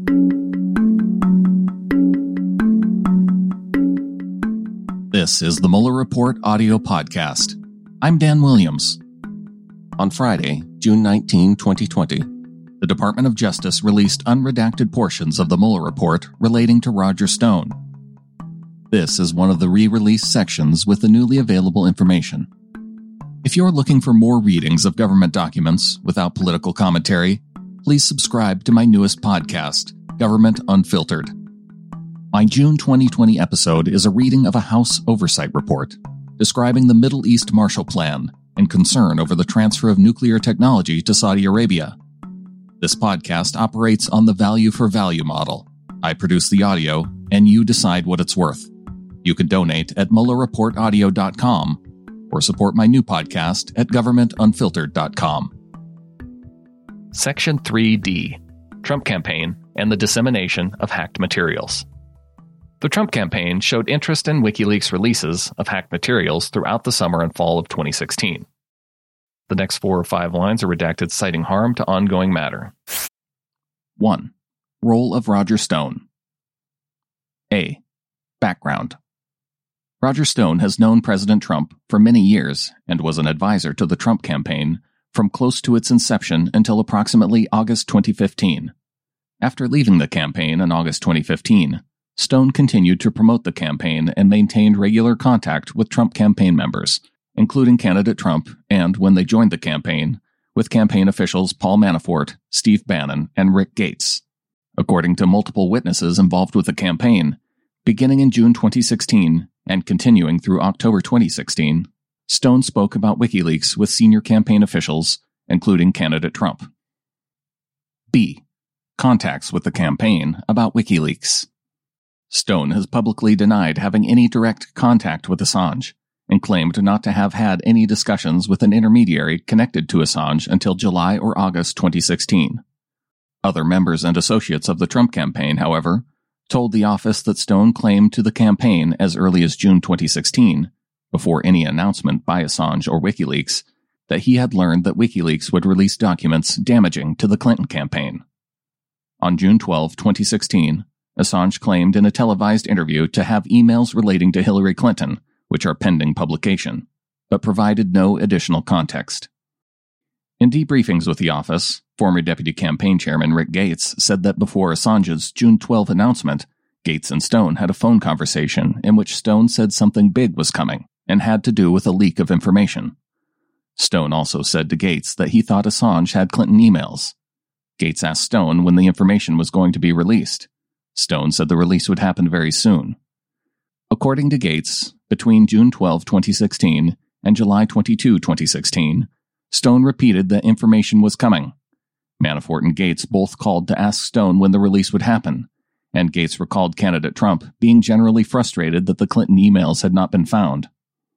This is the Mueller Report audio podcast. I'm Dan Williams. On Friday, June 19, 2020, the Department of Justice released unredacted portions of the Mueller Report relating to Roger Stone. This is one of the re-released sections with the newly available information. If you're looking for more readings of government documents without political commentary, please subscribe to my newest podcast, Government Unfiltered. My June 2020 episode is a reading of a House Oversight Report describing the Middle East Marshall Plan and concern over the transfer of nuclear technology to Saudi Arabia. This podcast operates on the value for value model. I produce the audio, and you decide what it's worth. You can donate at MuellerReportAudio.com or support my new podcast at GovernmentUnfiltered.com. Section 3D, Trump Campaign and the Dissemination of Hacked Materials. The Trump campaign showed interest in WikiLeaks releases of hacked materials throughout the summer and fall of 2016. The next 4 or 5 lines are redacted citing harm to ongoing matter. 1. Role of Roger Stone. A. Background. Roger Stone has known President Trump for many years and was an advisor to the Trump campaign from close to its inception until approximately August 2015. After leaving the campaign in August 2015, Stone continued to promote the campaign and maintained regular contact with Trump campaign members, including candidate Trump and, when they joined the campaign, with campaign officials Paul Manafort, Steve Bannon, and Rick Gates. According to multiple witnesses involved with the campaign, beginning in June 2016 and continuing through October 2016, Stone spoke about WikiLeaks with senior campaign officials, including candidate Trump. B. Contacts with the campaign about WikiLeaks. Stone has publicly denied having any direct contact with Assange and claimed not to have had any discussions with an intermediary connected to Assange until July or August 2016. Other members and associates of the Trump campaign, however, told the office that Stone claimed to the campaign as early as June 2016, before any announcement by Assange or WikiLeaks, that he had learned that WikiLeaks would release documents damaging to the Clinton campaign. On June 12, 2016, Assange claimed in a televised interview to have emails relating to Hillary Clinton, which are pending publication, but provided no additional context. In debriefings with the office, former Deputy Campaign Chairman Rick Gates said that before Assange's June 12 announcement, Gates and Stone had a phone conversation in which Stone said something big was coming and had to do with a leak of information. Stone also said to Gates that he thought Assange had Clinton emails. Gates asked Stone when the information was going to be released. Stone said the release would happen very soon. According to Gates, between June 12, 2016 and July 22, 2016, Stone repeated that information was coming. Manafort and Gates both called to ask Stone when the release would happen, and Gates recalled candidate Trump being generally frustrated that the Clinton emails had not been found.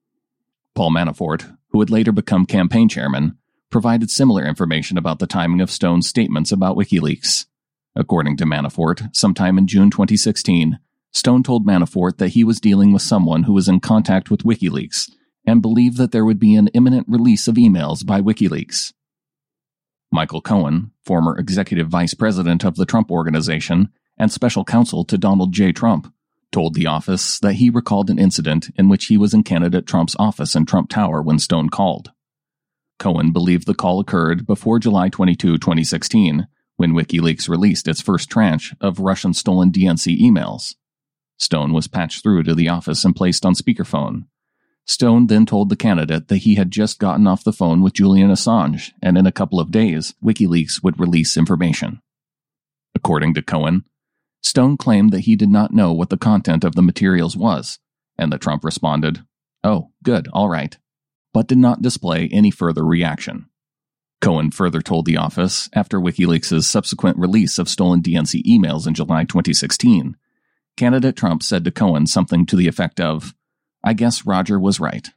Paul Manafort, who would later become campaign chairman, provided similar information about the timing of Stone's statements about WikiLeaks. According to Manafort, sometime in June 2016, Stone told Manafort that he was dealing with someone who was in contact with WikiLeaks and believed that there would be an imminent release of emails by WikiLeaks. Michael Cohen, former executive vice president of the Trump Organization and special counsel to Donald J. Trump, told the office that he recalled an incident in which he was in candidate Trump's office in Trump Tower when Stone called. Cohen believed the call occurred before July 22, 2016, when WikiLeaks released its first tranche of Russian-stolen DNC emails. Stone was patched through to the office and placed on speakerphone. Stone then told the candidate that he had just gotten off the phone with Julian Assange, and in a couple of days, WikiLeaks would release information. According to Cohen, Stone claimed that he did not know what the content of the materials was, and that Trump responded, "Oh, good, all right," but did not display any further reaction. Cohen further told the office, after WikiLeaks' subsequent release of stolen DNC emails in July 2016, candidate Trump said to Cohen something to the effect of, "I guess Roger was right."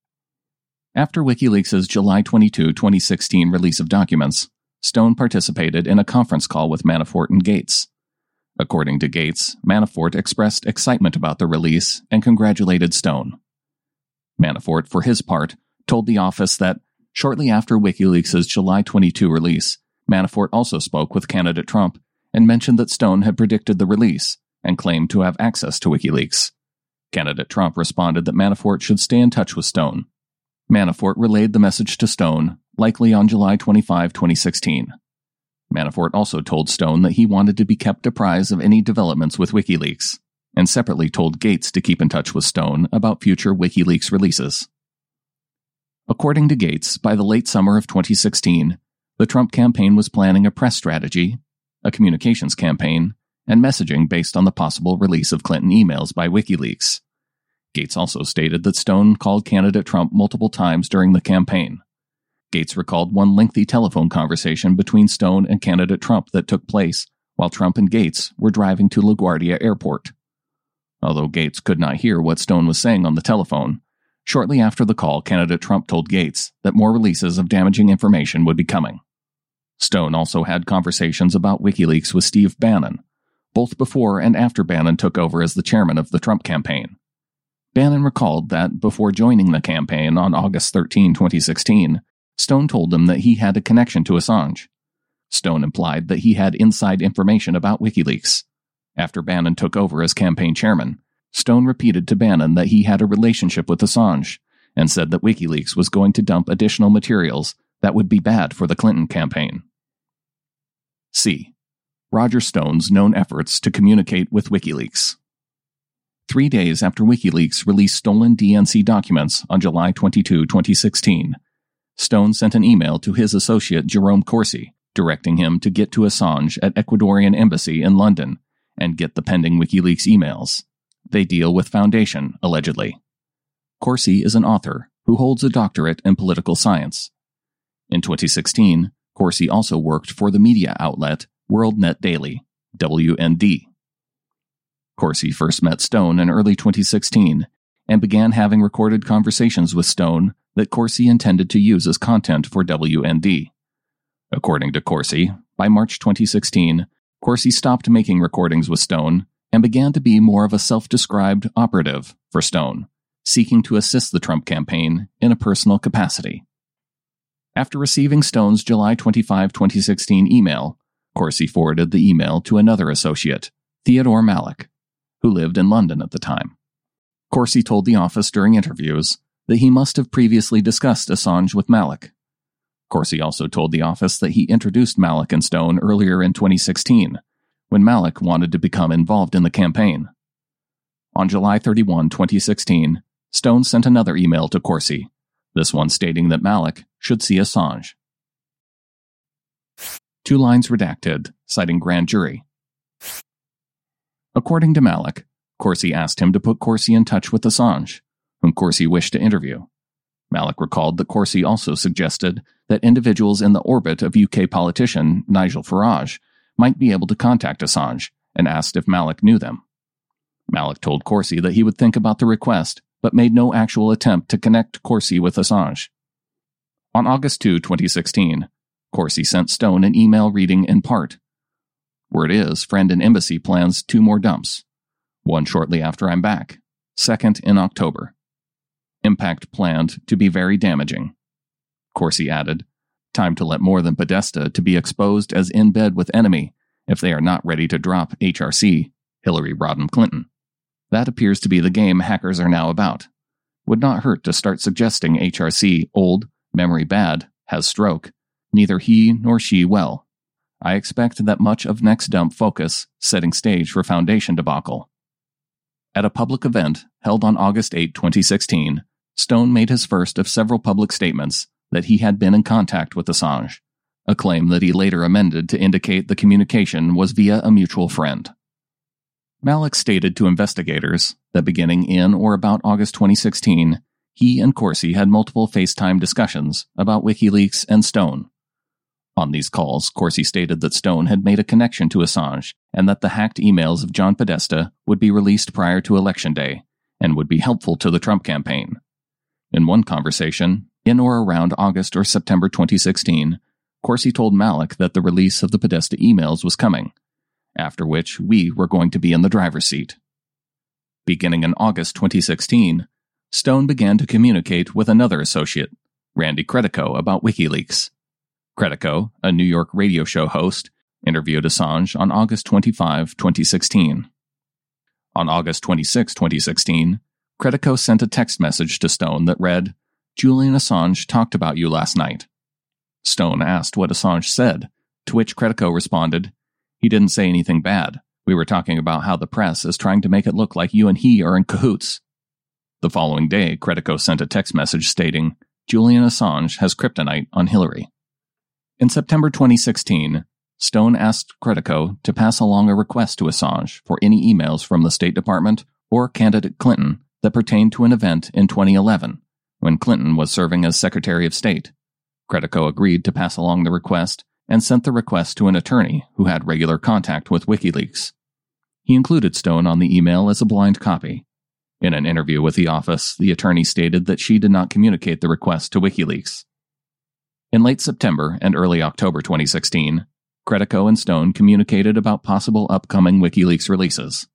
After WikiLeaks' July 22, 2016 release of documents, Stone participated in a conference call with Manafort and Gates. According to Gates, Manafort expressed excitement about the release and congratulated Stone. Manafort, for his part, told the office that shortly after WikiLeaks' July 22 release, Manafort also spoke with candidate Trump and mentioned that Stone had predicted the release and claimed to have access to WikiLeaks. Candidate Trump responded that Manafort should stay in touch with Stone. Manafort relayed the message to Stone, likely on July 25, 2016. Manafort also told Stone that he wanted to be kept apprised of any developments with WikiLeaks, and separately told Gates to keep in touch with Stone about future WikiLeaks releases. According to Gates, by the late summer of 2016, the Trump campaign was planning a press strategy, a communications campaign, and messaging based on the possible release of Clinton emails by WikiLeaks. Gates also stated that Stone called candidate Trump multiple times during the campaign. Gates recalled one lengthy telephone conversation between Stone and candidate Trump that took place while Trump and Gates were driving to LaGuardia Airport. Although Gates could not hear what Stone was saying on the telephone, shortly after the call, candidate Trump told Gates that more releases of damaging information would be coming. Stone also had conversations about WikiLeaks with Steve Bannon, both before and after Bannon took over as the chairman of the Trump campaign. Bannon recalled that before joining the campaign on August 13, 2016, Stone told him that he had a connection to Assange. Stone implied that he had inside information about WikiLeaks. After Bannon took over as campaign chairman, Stone repeated to Bannon that he had a relationship with Assange and said that WikiLeaks was going to dump additional materials that would be bad for the Clinton campaign. C. Roger Stone's known efforts to communicate with WikiLeaks. 3 days after WikiLeaks released stolen DNC documents on July 22, 2016, Stone sent an email to his associate Jerome Corsi, directing him to get to Assange at Ecuadorian Embassy in London and get the pending WikiLeaks emails. They deal with Foundation, allegedly. Corsi is an author who holds a doctorate in political science. In 2016, Corsi also worked for the media outlet WorldNet Daily, WND. Corsi first met Stone in early 2016 and began having recorded conversations with Stone that Corsi intended to use as content for WND. According to Corsi, by March 2016, Corsi stopped making recordings with Stone and began to be more of a self-described operative for Stone, seeking to assist the Trump campaign in a personal capacity. After receiving Stone's July 25, 2016 email, Corsi forwarded the email to another associate, Theodore Malik, who lived in London at the time. Corsi told the office during interviews that he must have previously discussed Assange with Malik. Corsi also told the office that he introduced Malik and Stone earlier in 2016, when Malik wanted to become involved in the campaign. On July 31, 2016, Stone sent another email to Corsi, this one stating that Malik should see Assange. 2 lines redacted, citing grand jury. According to Malik, Corsi asked him to put Corsi in touch with Assange, whom Corsi wished to interview. Malik recalled that Corsi also suggested that individuals in the orbit of UK politician Nigel Farage might be able to contact Assange and asked if Malik knew them. Malik told Corsi that he would think about the request, but made no actual attempt to connect Corsi with Assange. On August 2, 2016, Corsi sent Stone an email reading in part, "Word is, friend in embassy plans 2 more dumps. One shortly after I'm back. Second in October. Impact planned to be very damaging." Corsi added, "Time to let more than Podesta to be exposed as in bed with enemy if they are not ready to drop HRC, Hillary Rodham Clinton. That appears to be the game hackers are now about. Would not hurt to start suggesting HRC, old, memory bad, has stroke, neither he nor she well. I expect that much of next dump focus, setting stage for Foundation debacle." At a public event held on August 8, 2016, Stone made his first of several public statements that he had been in contact with Assange, a claim that he later amended to indicate the communication was via a mutual friend. Malik stated to investigators that beginning in or about August 2016, he and Corsi had multiple FaceTime discussions about WikiLeaks and Stone. On these calls, Corsi stated that Stone had made a connection to Assange and that the hacked emails of John Podesta would be released prior to Election Day and would be helpful to the Trump campaign. In one conversation, in or around August or September 2016, Corsi told Malik that the release of the Podesta emails was coming, after which we were going to be in the driver's seat. Beginning in August 2016, Stone began to communicate with another associate, Randy Credico, about WikiLeaks. Credico, a New York radio show host, interviewed Assange on August 25, 2016. On August 26, 2016, Credico sent a text message to Stone that read, "Julian Assange talked about you last night." Stone asked what Assange said, to which Credico responded, "He didn't say anything bad. We were talking about how the press is trying to make it look like you and he are in cahoots." The following day, Credico sent a text message stating, "Julian Assange has kryptonite on Hillary." In September 2016, Stone asked Credico to pass along a request to Assange for any emails from the State Department or candidate Clinton that pertained to an event in 2011, when Clinton was serving as Secretary of State. Credico agreed to pass along the request and sent the request to an attorney who had regular contact with WikiLeaks. He included Stone on the email as a blind copy. In an interview with the office, the attorney stated that she did not communicate the request to WikiLeaks. In late September and early October 2016, Credico and Stone communicated about possible upcoming WikiLeaks releases.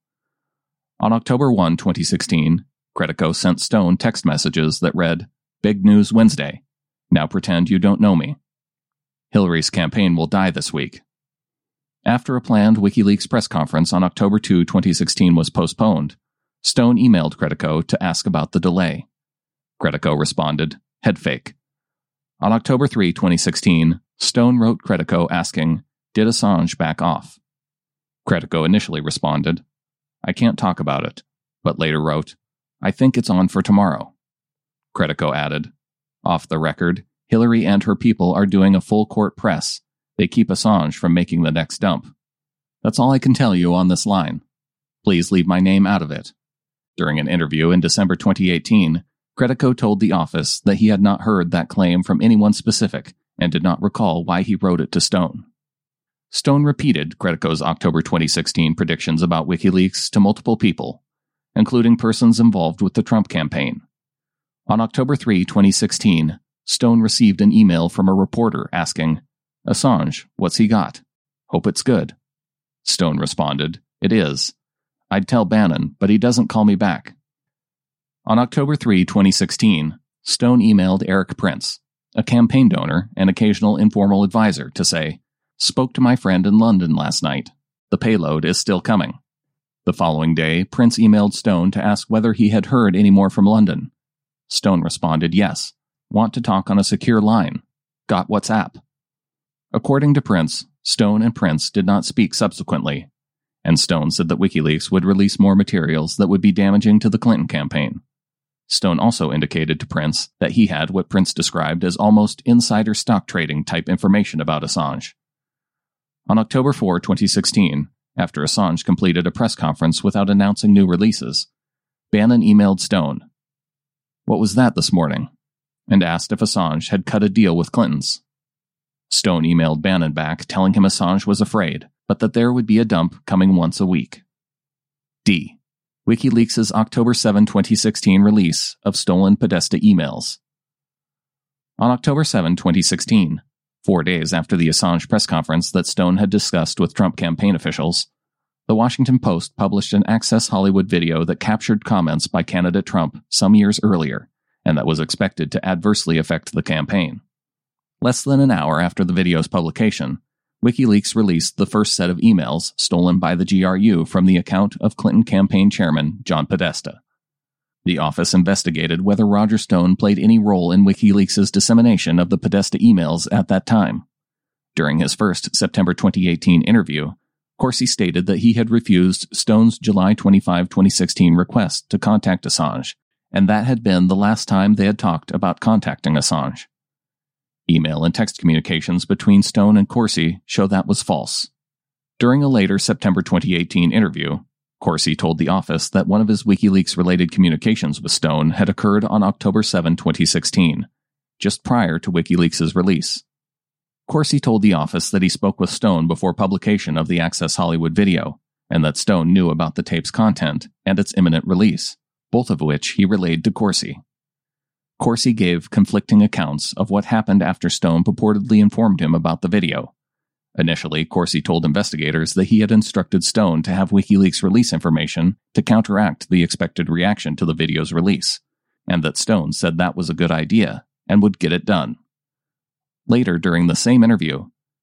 On October 1, 2016, Credico sent Stone text messages that read, "Big news Wednesday. Now pretend you don't know me. Hillary's campaign will die this week." After a planned WikiLeaks press conference on October 2, 2016 was postponed, Stone emailed Credico to ask about the delay. Credico responded, "Head fake." On October 3, 2016, Stone wrote Credico asking, "Did Assange back off?" Credico initially responded, "I can't talk about it," but later wrote, "I think it's on for tomorrow." Credico added, "Off the record, Hillary and her people are doing a full court press. They keep Assange from making the next dump. That's all I can tell you on this line. Please leave my name out of it." During an interview in December 2018, Credico told the office that he had not heard that claim from anyone specific and did not recall why he wrote it to Stone. Stone repeated Credico's October 2016 predictions about WikiLeaks to multiple people, including persons involved with the Trump campaign. On October 3, 2016, Stone received an email from a reporter asking, "Assange, what's he got? Hope it's good." Stone responded, "It is. I'd tell Bannon, but he doesn't call me back." On October 3, 2016, Stone emailed Eric Prince, a campaign donor and occasional informal advisor, to say, "Spoke to my friend in London last night. The payload is still coming." The following day, Prince emailed Stone to ask whether he had heard any more from London. Stone responded, "Yes. Want to talk on a secure line. Got WhatsApp." According to Prince, Stone and Prince did not speak subsequently, and Stone said that WikiLeaks would release more materials that would be damaging to the Clinton campaign. Stone also indicated to Prince that he had what Prince described as almost insider stock trading type information about Assange. On October 4, 2016, after Assange completed a press conference without announcing new releases, Bannon emailed Stone, "What was that this morning?" and asked if Assange had cut a deal with Clinton's. Stone emailed Bannon back telling him Assange was afraid, but that there would be a dump coming once a week. D. WikiLeaks' October 7, 2016 release of stolen Podesta emails. On October 7, 2016, 4 days after the Assange press conference that Stone had discussed with Trump campaign officials, the Washington Post published an Access Hollywood video that captured comments by candidate Trump some years earlier, and that was expected to adversely affect the campaign. Less than an hour after the video's publication, WikiLeaks released the first set of emails stolen by the GRU from the account of Clinton campaign chairman John Podesta. The office investigated whether Roger Stone played any role in WikiLeaks' dissemination of the Podesta emails at that time. During his first September 2018 interview, Corsi stated that he had refused Stone's July 25, 2016 request to contact Assange, and that had been the last time they had talked about contacting Assange. Email and text communications between Stone and Corsi show that was false. During a later September 2018 interview, Corsi told the office that one of his WikiLeaks-related communications with Stone had occurred on October 7, 2016, just prior to WikiLeaks' release. Corsi told the office that he spoke with Stone before publication of the Access Hollywood video, and that Stone knew about the tape's content and its imminent release, both of which he relayed to Corsi. Corsi gave conflicting accounts of what happened after Stone purportedly informed him about the video. Initially, Corsi told investigators that he had instructed Stone to have WikiLeaks release information to counteract the expected reaction to the video's release, and that Stone said that was a good idea and would get it done. Later during the same interview,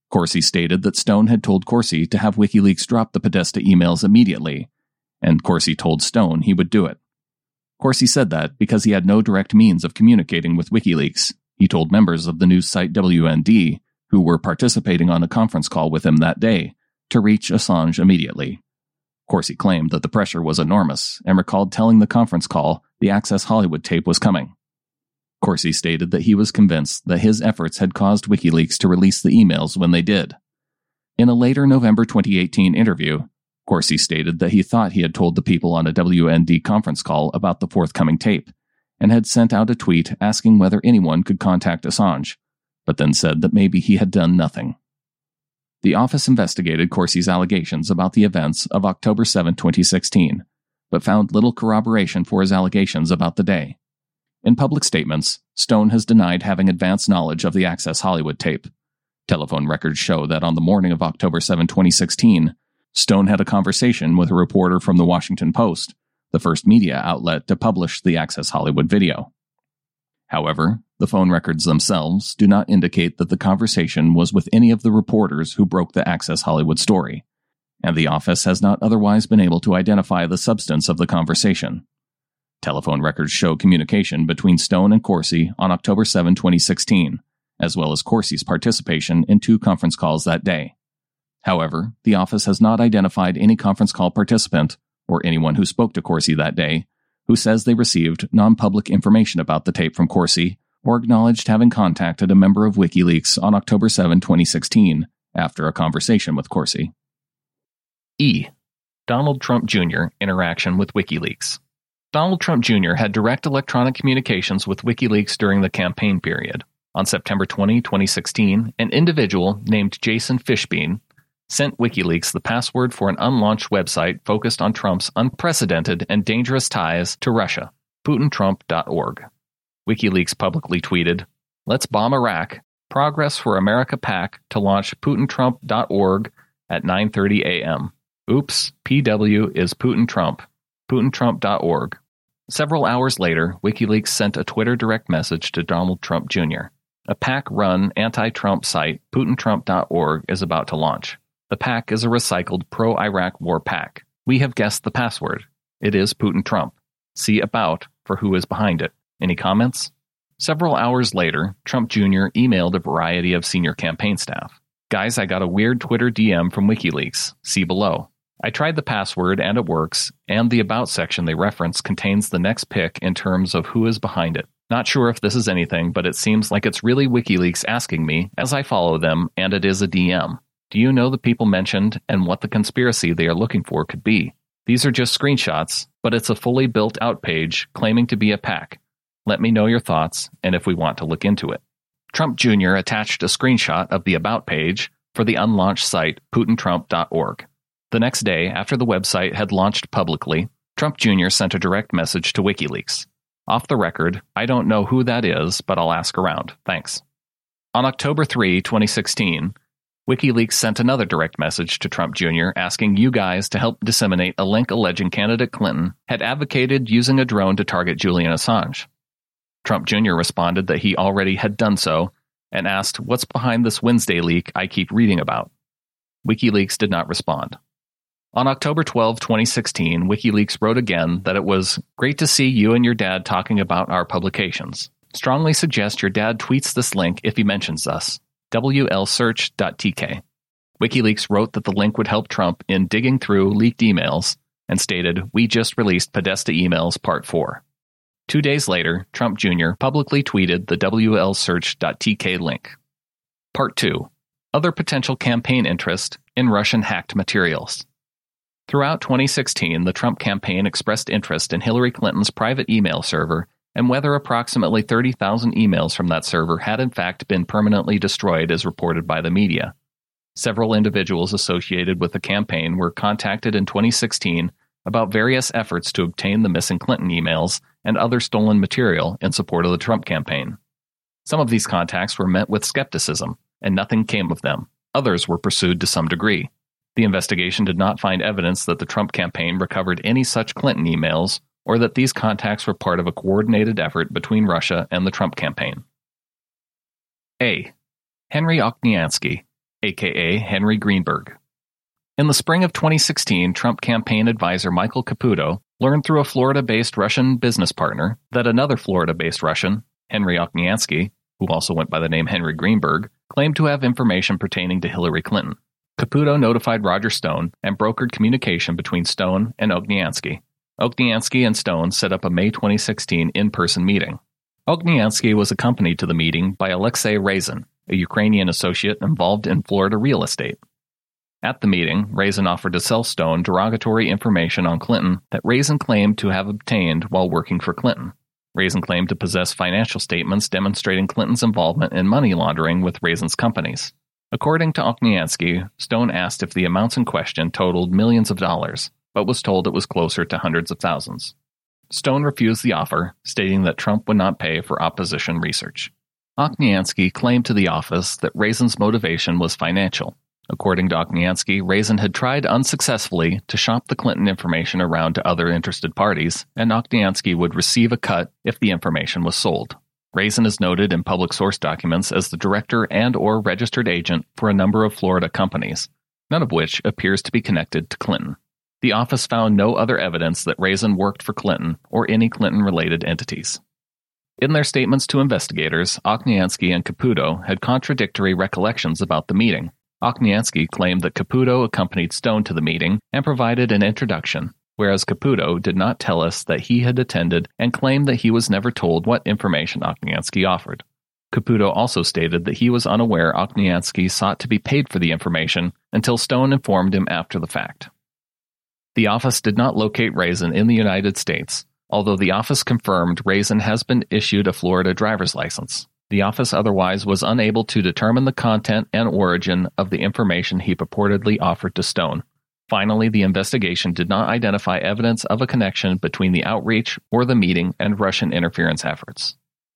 Corsi stated that Stone had told Corsi to have WikiLeaks drop the Podesta emails immediately, and Corsi told Stone he would do it. Corsi said that because he had no direct means of communicating with WikiLeaks, he told members of the news site WND, who were participating on a conference call with him that day, to reach Assange immediately. Corsi claimed that the pressure was enormous and recalled telling the conference call the Access Hollywood tape was coming. Corsi stated that he was convinced that his efforts had caused WikiLeaks to release the emails when they did. In a later November 2018 interview, Corsi stated that he thought he had told the people on a WND conference call about the forthcoming tape, and had sent out a tweet asking whether anyone could contact Assange, but then said that maybe he had done nothing. The office investigated Corsi's allegations about the events of October 7, 2016, but found little corroboration for his allegations about the day. In public statements, Stone has denied having advance knowledge of the Access Hollywood tape. Telephone records show that on the morning of October 7, 2016, Stone had a conversation with a reporter from the Washington Post, the first media outlet to publish the Access Hollywood video. However, the phone records themselves do not indicate that the conversation was with any of the reporters who broke the Access Hollywood story, and the office has not otherwise been able to identify the substance of the conversation. Telephone records show communication between Stone and Corsi on October 7, 2016, as well as Corsi's participation in 2 conference calls that day. However, the office has not identified any conference call participant, or anyone who spoke to Corsi that day, who says they received non-public information about the tape from Corsi, or acknowledged having contacted a member of WikiLeaks on October 7, 2016, after a conversation with Corsi. E. Donald Trump Jr. interaction with WikiLeaks. Donald Trump Jr. had direct electronic communications with WikiLeaks during the campaign period. On September 20, 2016, an individual named Jason Fishbein sent WikiLeaks the password for an unlaunched website focused on Trump's unprecedented and dangerous ties to Russia, PutinTrump.org. WikiLeaks publicly tweeted, "Let's bomb Iraq. Progress for America PAC to launch PutinTrump.org at 9:30 a.m. Oops, PW is Putin Trump. PutinTrump.org." Several hours later, WikiLeaks sent a Twitter direct message to Donald Trump Jr. A PAC-run anti-Trump site, PutinTrump.org, is about to launch. The PAC is a recycled pro-Iraq war PAC. We have guessed the password. It is Putin Trump. See About for who is behind it. Any comments? Several hours later, Trump Jr. emailed a variety of senior campaign staff. "Guys, I got a weird Twitter DM from WikiLeaks. See below. I tried the password and it works, and the About section they reference contains the next pick in terms of who is behind it. Not sure if this is anything, but it seems like it's really WikiLeaks asking me as I follow them, and it is a DM. Do you know the people mentioned and what the conspiracy they are looking for could be? These are just screenshots, but it's a fully built out page claiming to be a PAC. Let me know your thoughts and if we want to look into it." Trump Jr. attached a screenshot of the About page for the unlaunched site PutinTrump.org. The next day, after the website had launched publicly, Trump Jr. sent a direct message to WikiLeaks. "Off the record, I don't know who that is, but I'll ask around. Thanks." On October 3, 2016, WikiLeaks sent another direct message to Trump Jr. asking you guys to help disseminate a link alleging candidate Clinton had advocated using a drone to target Julian Assange. Trump Jr. responded that he already had done so and asked, "What's behind this Wednesday leak I keep reading about?" WikiLeaks did not respond. On October 12, 2016, WikiLeaks wrote again that it was great to see you and your dad talking about our publications. Strongly suggest your dad tweets this link if he mentions us. WLSearch.tk. WikiLeaks wrote that the link would help Trump in digging through leaked emails and stated, "We just released Podesta emails part 4. 2 days later, Trump Jr. publicly tweeted the WLSearch.tk link. Part 2. Other potential campaign interest in Russian hacked materials. Throughout 2016, the Trump campaign expressed interest in Hillary Clinton's private email server and whether approximately 30,000 emails from that server had in fact been permanently destroyed as reported by the media. Several individuals associated with the campaign were contacted in 2016 about various efforts to obtain the missing Clinton emails and other stolen material in support of the Trump campaign. Some of these contacts were met with skepticism, and nothing came of them. Others were pursued to some degree. The investigation did not find evidence that the Trump campaign recovered any such Clinton emails or that these contacts were part of a coordinated effort between Russia and the Trump campaign. A. Henry Okniansky, aka Henry Greenberg. In the spring of 2016, Trump campaign advisor Michael Caputo learned through a Florida-based Russian business partner that another Florida-based Russian, Henry Okniansky, who also went by the name Henry Greenberg, claimed to have information pertaining to Hillary Clinton. Caputo notified Roger Stone and brokered communication between Stone and Okniansky. Okniansky and Stone set up a May 2016 in-person meeting. Okniansky was accompanied to the meeting by Alexei Razin, a Ukrainian associate involved in Florida real estate. At the meeting, Razin offered to sell Stone derogatory information on Clinton that Razin claimed to have obtained while working for Clinton. Razin claimed to possess financial statements demonstrating Clinton's involvement in money laundering with Razin's companies. According to Okniansky, Stone asked if the amounts in question totaled millions of dollars, but was told it was closer to hundreds of thousands. Stone refused the offer, stating that Trump would not pay for opposition research. Okniansky claimed to the office that Razin's motivation was financial. According to Okniansky, Razin had tried unsuccessfully to shop the Clinton information around to other interested parties, and Okniansky would receive a cut if the information was sold. Razin is noted in public source documents as the director and/or registered agent for a number of Florida companies, none of which appears to be connected to Clinton. The office found no other evidence that Razin worked for Clinton or any Clinton-related entities. In their statements to investigators, Okniansky and Caputo had contradictory recollections about the meeting. Okniansky claimed that Caputo accompanied Stone to the meeting and provided an introduction, whereas Caputo did not tell us that he had attended and claimed that he was never told what information Okniansky offered. Caputo also stated that he was unaware Okniansky sought to be paid for the information until Stone informed him after the fact. The office did not locate Razin in the United States, although the office confirmed Razin has been issued a Florida driver's license. The office otherwise was unable to determine the content and origin of the information he purportedly offered to Stone. Finally, the investigation did not identify evidence of a connection between the outreach or the meeting and Russian interference efforts.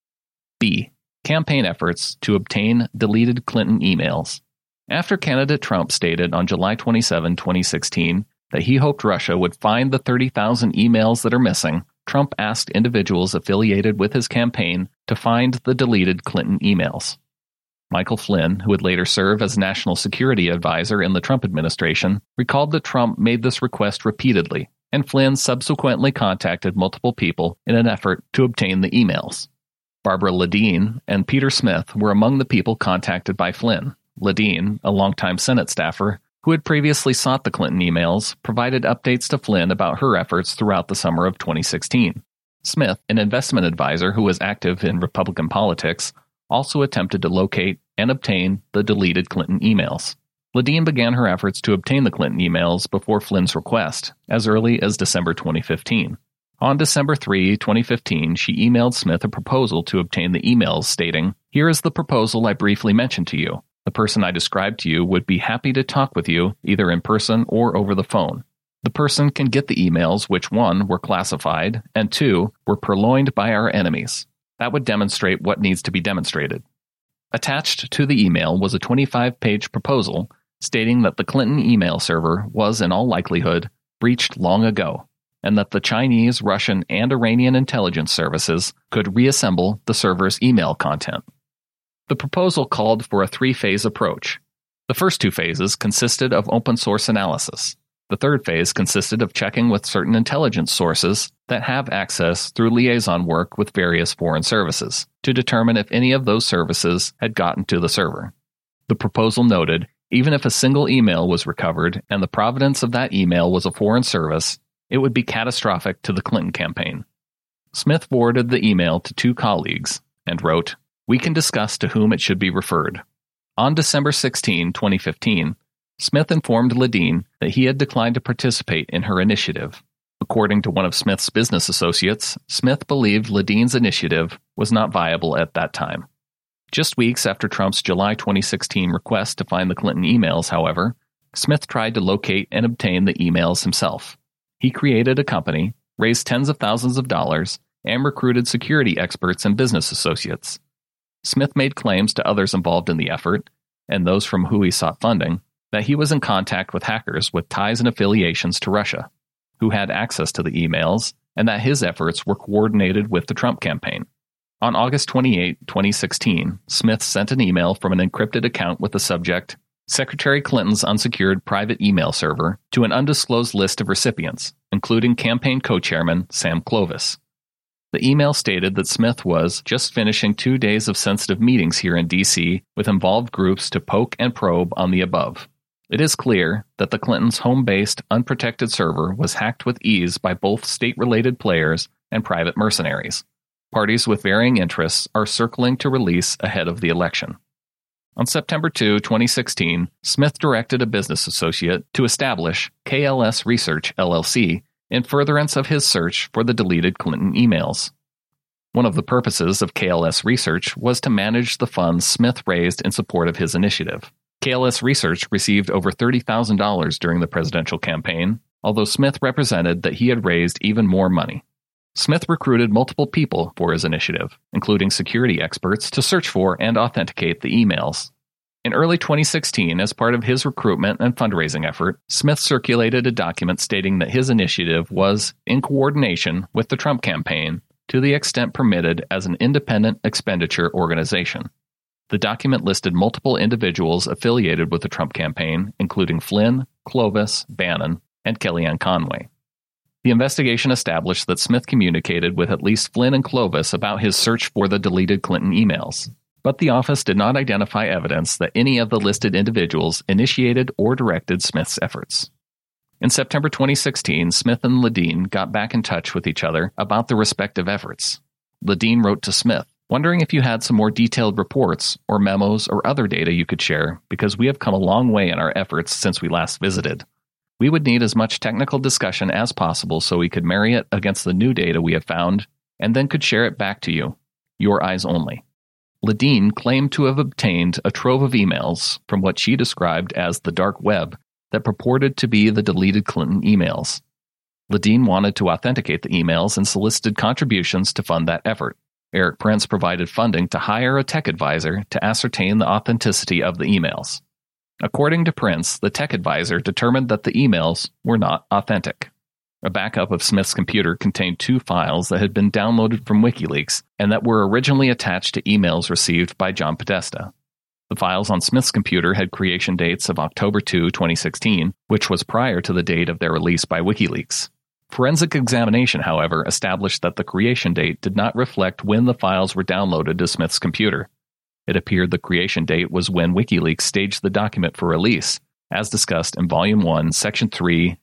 B. Campaign efforts to obtain deleted Clinton emails. After candidate Trump stated on July 27, 2016, that he hoped Russia would find the 30,000 emails that are missing, Trump asked individuals affiliated with his campaign to find the deleted Clinton emails. Michael Flynn, who would later serve as national security advisor in the Trump administration, recalled that Trump made this request repeatedly, and Flynn subsequently contacted multiple people in an effort to obtain the emails. Barbara Ladine and Peter Smith were among the people contacted by Flynn. Ladine, a longtime Senate staffer, who had previously sought the Clinton emails, provided updates to Flynn about her efforts throughout the summer of 2016. Smith, an investment advisor who was active in Republican politics, also attempted to locate and obtain the deleted Clinton emails. Ladine began her efforts to obtain the Clinton emails before Flynn's request, as early as December 2015. On December 3, 2015, she emailed Smith a proposal to obtain the emails stating, "Here is the proposal I briefly mentioned to you. The person I described to you would be happy to talk with you, either in person or over the phone. The person can get the emails which, 1, were classified, and 2, were purloined by our enemies. That would demonstrate what needs to be demonstrated." Attached to the email was a 25-page proposal stating that the Clinton email server was, in all likelihood, breached long ago, and that the Chinese, Russian, and Iranian intelligence services could reassemble the server's email content. The proposal called for a 3-phase approach. The first 2 phases consisted of open-source analysis. The third phase consisted of checking with certain intelligence sources that have access through liaison work with various foreign services to determine if any of those services had gotten to the server. The proposal noted, even if a single email was recovered and the provenance of that email was a foreign service, it would be catastrophic to the Clinton campaign. Smith forwarded the email to 2 colleagues and wrote, "We can discuss to whom it should be referred." On December 16, 2015, Smith informed Ladine that he had declined to participate in her initiative. According to one of Smith's business associates, Smith believed Ladine's initiative was not viable at that time. Just weeks after Trump's July 2016 request to find the Clinton emails, however, Smith tried to locate and obtain the emails himself. He created a company, raised tens of thousands of dollars, and recruited security experts and business associates. Smith made claims to others involved in the effort, and those from whom he sought funding, that he was in contact with hackers with ties and affiliations to Russia, who had access to the emails, and that his efforts were coordinated with the Trump campaign. On August 28, 2016, Smith sent an email from an encrypted account with the subject, Secretary Clinton's unsecured private email server to an undisclosed list of recipients, including campaign co-chairman Sam Clovis. The email stated that Smith was just finishing 2 days of sensitive meetings here in D.C. with involved groups to poke and probe on the above. It is clear that the Clintons' home-based, unprotected server was hacked with ease by both state-related players and private mercenaries. Parties with varying interests are circling to release ahead of the election. On September 2, 2016, Smith directed a business associate to establish KLS Research, LLC, in furtherance of his search for the deleted Clinton emails. One of the purposes of KLS Research was to manage the funds Smith raised in support of his initiative. KLS Research received over $30,000 during the presidential campaign, although Smith represented that he had raised even more money. Smith recruited multiple people for his initiative, including security experts, to search for and authenticate the emails. In early 2016, as part of his recruitment and fundraising effort, Smith circulated a document stating that his initiative was in coordination with the Trump campaign to the extent permitted as an independent expenditure organization. The document listed multiple individuals affiliated with the Trump campaign, including Flynn, Clovis, Bannon, and Kellyanne Conway. The investigation established that Smith communicated with at least Flynn and Clovis about his search for the deleted Clinton emails, but the office did not identify evidence that any of the listed individuals initiated or directed Smith's efforts. In September 2016, Smith and Ledeen got back in touch with each other about their respective efforts. Ledeen wrote to Smith, wondering if you had some more detailed reports or memos or other data you could share, because we have come a long way in our efforts since we last visited. We would need as much technical discussion as possible so we could marry it against the new data we have found, and then could share it back to you. Your eyes only. Ledeen claimed to have obtained a trove of emails from what she described as the dark web that purported to be the deleted Clinton emails. Ledeen wanted to authenticate the emails and solicited contributions to fund that effort. Eric Prince provided funding to hire a tech advisor to ascertain the authenticity of the emails. According to Prince, the tech advisor determined that the emails were not authentic. A backup of Smith's computer contained 2 files that had been downloaded from WikiLeaks and that were originally attached to emails received by John Podesta. The files on Smith's computer had creation dates of October 2, 2016, which was prior to the date of their release by WikiLeaks. Forensic examination, however, established that the creation date did not reflect when the files were downloaded to Smith's computer. It appeared the creation date was when WikiLeaks staged the document for release, as discussed in Volume 1, Section 3,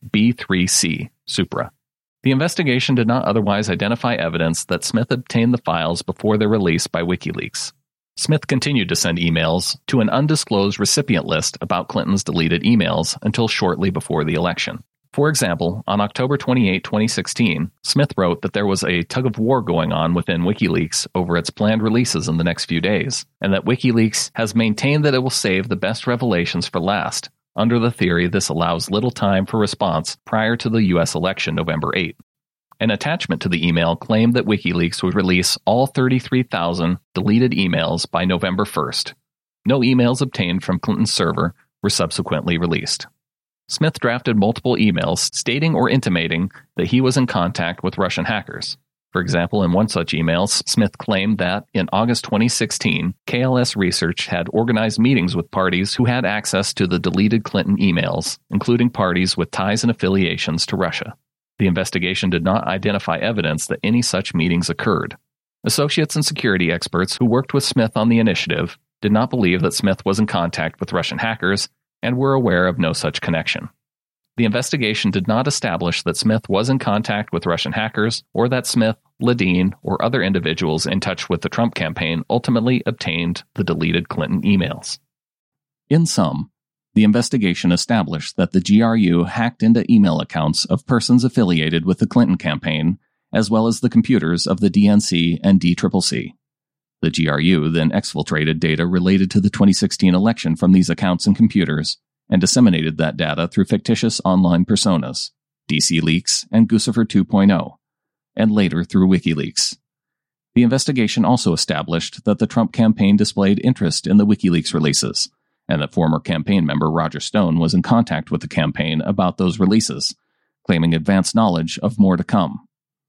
B3C, Supra. The investigation did not otherwise identify evidence that Smith obtained the files before their release by WikiLeaks. Smith continued to send emails to an undisclosed recipient list about Clinton's deleted emails until shortly before the election. For example, on October 28, 2016, Smith wrote that there was a tug-of-war going on within WikiLeaks over its planned releases in the next few days, and that WikiLeaks has maintained that it will save the best revelations for last, under the theory this allows little time for response prior to the U.S. election November 8. An attachment to the email claimed that WikiLeaks would release all 33,000 deleted emails by November 1st. No emails obtained from Clinton's server were subsequently released. Smith drafted multiple emails stating or intimating that he was in contact with Russian hackers. For example, in one such email, Smith claimed that in August 2016, KLS Research had organized meetings with parties who had access to the deleted Clinton emails, including parties with ties and affiliations to Russia. The investigation did not identify evidence that any such meetings occurred. Associates and security experts who worked with Smith on the initiative did not believe that Smith was in contact with Russian hackers and were aware of no such connection. The investigation did not establish that Smith was in contact with Russian hackers or that Smith, Ledeen, or other individuals in touch with the Trump campaign ultimately obtained the deleted Clinton emails. In sum, the investigation established that the GRU hacked into email accounts of persons affiliated with the Clinton campaign, as well as the computers of the DNC and DCCC. The GRU then exfiltrated data related to the 2016 election from these accounts and computers, and disseminated that data through fictitious online personas, DC Leaks and Guccifer 2.0, and later through WikiLeaks. The investigation also established that the Trump campaign displayed interest in the WikiLeaks releases, and that former campaign member Roger Stone was in contact with the campaign about those releases, claiming advanced knowledge of more to come.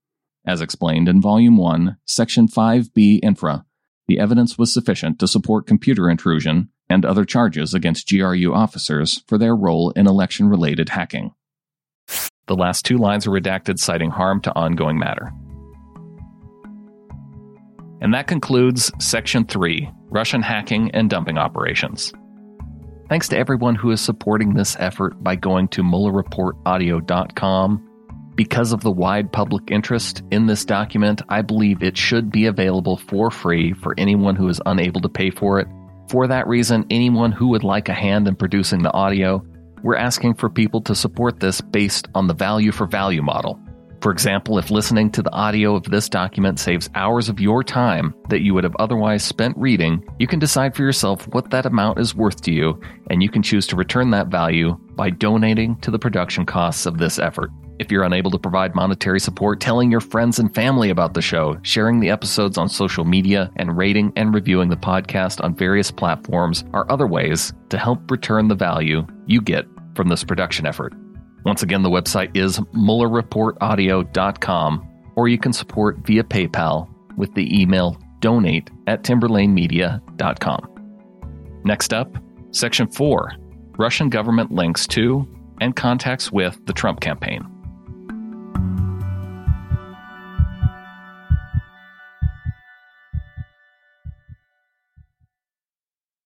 As explained in Volume 1, Section 5B Infra, the evidence was sufficient to support computer intrusion and other charges against GRU officers for their role in election-related hacking. The last 2 lines are redacted, citing harm to ongoing matter. And that concludes Section 3, Russian hacking and dumping operations. Thanks to everyone who is supporting this effort by going to MuellerReportAudio.com. Because of the wide public interest in this document, I believe it should be available for free for anyone who is unable to pay for it. For that reason, anyone who would like a hand in producing the audio, we're asking for people to support this based on the value for value model. For example, if listening to the audio of this document saves hours of your time that you would have otherwise spent reading, you can decide for yourself what that amount is worth to you, and you can choose to return that value by donating to the production costs of this effort. If you're unable to provide monetary support, telling your friends and family about the show, sharing the episodes on social media, and rating and reviewing the podcast on various platforms are other ways to help return the value you get from this production effort. Once again, the website is MuellerReportAudio.com, or you can support via PayPal with the email donate@timberlanemedia.com. Next up, Section 4, Russian government links to and contacts with the Trump campaign.